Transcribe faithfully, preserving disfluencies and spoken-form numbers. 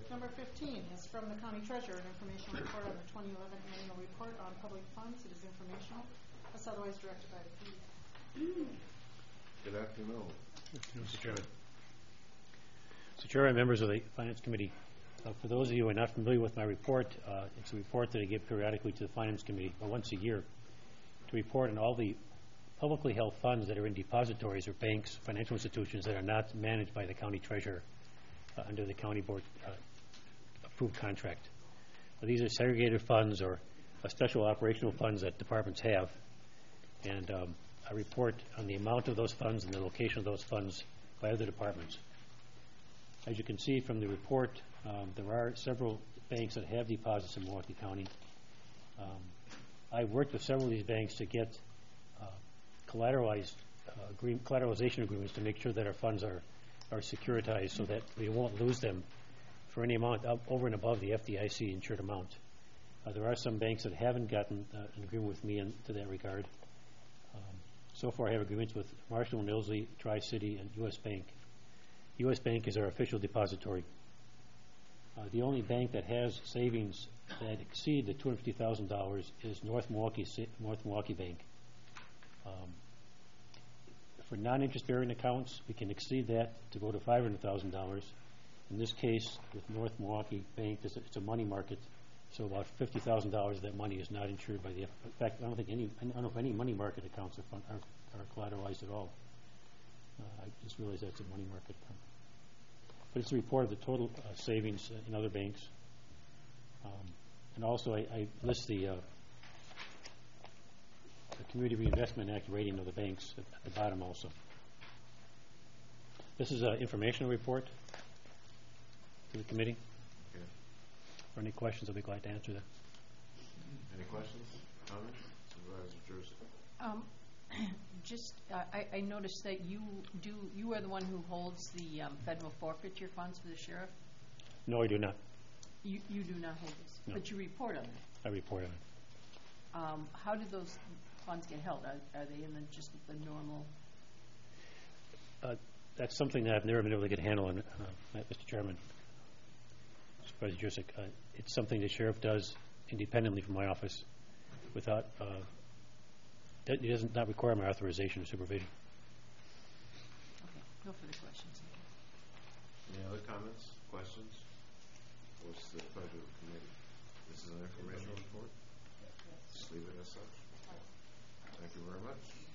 Number fifteen is from the County Treasurer, an informational report on the twenty eleven annual report on public funds. It is informational, as otherwise directed by the committee. Good afternoon. Mister Chairman. Mister Chairman, members of the Finance Committee, uh, for those of you who are not familiar with my report, uh, it's a report that I give periodically to the Finance Committee, or once a year, to report on all the publicly held funds that are in depositories or banks, financial institutions that are not managed by the County Treasurer uh, under the County Board uh, approved contract. Uh, these are segregated funds or uh, special operational funds that departments have, and um, I report on the amount of those funds and the location of those funds by other departments. As you can see from the report, um, there are several banks that have deposits in Milwaukee County. Um, I've worked with several of these banks to get uh, collateralized uh, agree collateralization agreements to make sure that our funds are, are securitized so that we won't lose them for any amount up, over and above the F D I C insured amount. Uh, there are some banks that haven't gotten uh, an agreement with me in, to that regard. Um, so far I have agreements with Marshall and Ilsley, Tri-City, and U S Bank. U S Bank is our official depository. Uh, the only bank that has savings that exceed the two hundred fifty thousand dollars is North Milwaukee, North Milwaukee Bank. Um, for non-interest bearing accounts, we can exceed that to go to five hundred thousand dollars. In this case, with North Milwaukee Bank, it's a, it's a money market, so about fifty thousand dollars of that money is not insured by the. In fact, I don't think any. I don't know if any money market accounts are, fun, are, are collateralized at all. Uh, I just realized that's a money market account. But it's a report of the total uh, savings in other banks, um, and also I, I list the, uh, the Community Reinvestment Act rating of the banks at, at the bottom also. This is an informational report to the committee. Okay. For any questions, I'll be glad to answer them. Any questions, comments? Supervisor Jersey. Um, just, uh, I, I noticed that you do, you are the one who holds the um, federal forfeiture funds for the sheriff? No, I do not. You, you do not hold this, No. but you report on it. I report on it. Um, how do those funds get held? Are, are they in the, just the normal? Uh, that's something that I've never been able to get a handle on, uh, Mister Chairman. Supervisor Jurczyk, uh, it's something the sheriff does independently from my office without, uh, that it does not require my authorization or supervision. Okay, no further questions. Any other comments, questions? What's the pleasure of the committee? This is an informational report. Just leave it as such. Thank you very much.